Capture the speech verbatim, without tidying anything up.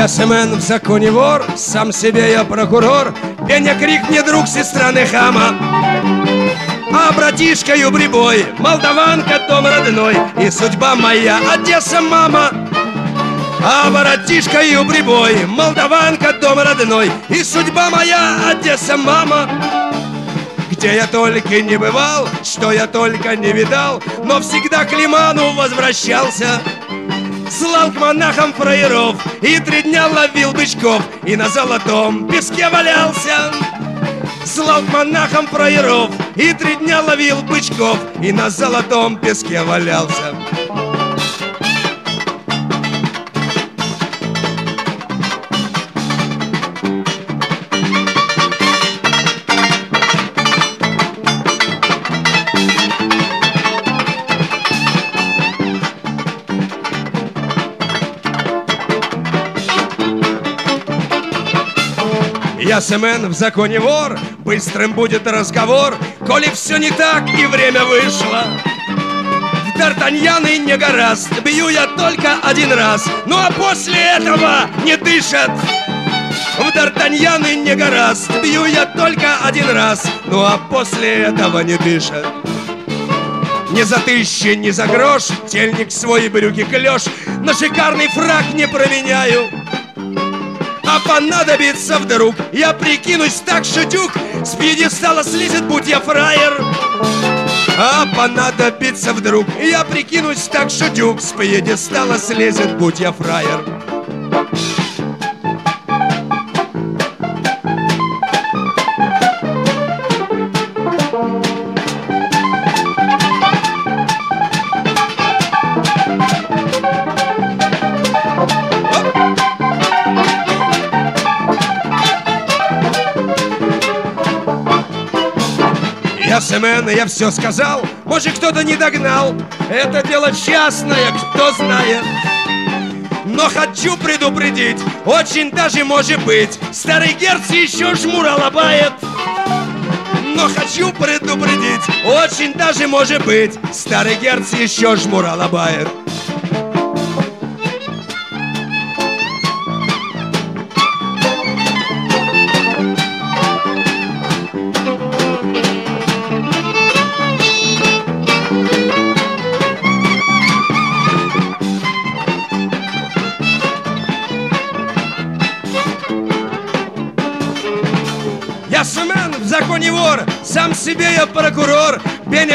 Я Семен в законе вор, сам себе я прокурор. Пеня крик не друг, сестра не хама, а братишкою прибой, молдаванка дом родной, и судьба моя Одесса, мама. А братишкою прибой, молдаванка дом родной, и судьба моя Одесса, мама. Где я только не бывал, что я только не видал, но всегда к лиману возвращался. Слал к монахам фраеров и три дня ловил бычков, и на золотом песке валялся. Слал к монахам фраеров и три дня ловил бычков, и на золотом песке валялся. Я Семен в законе вор, быстрым будет разговор, коли все не так и время вышло. В Д'Артаньяны не гораст, бью я только один раз, ну а после этого не дышат. В Д'Артаньяны не гораст, бью я только один раз, ну а после этого не дышат. Ни за тысячи, ни за грош, тельник свой брюки клеш, на шикарный фрак не променяю. А понадобится вдруг, я прикинусь так, шутюк, с пьедестала слезет, будь я фраер. А понадобится вдруг, я прикинусь так, шутюк, с пьедестала слезет, будь я фраер. Я Семен, я все сказал, может кто-то не догнал, это дело частное, кто знает. Но хочу предупредить, очень даже может быть, старый герц еще жмура лобает. Но хочу предупредить, очень даже может быть, старый герц еще жмура лобает. Я Семен в законе вор, сам себе я прокурор. Пеня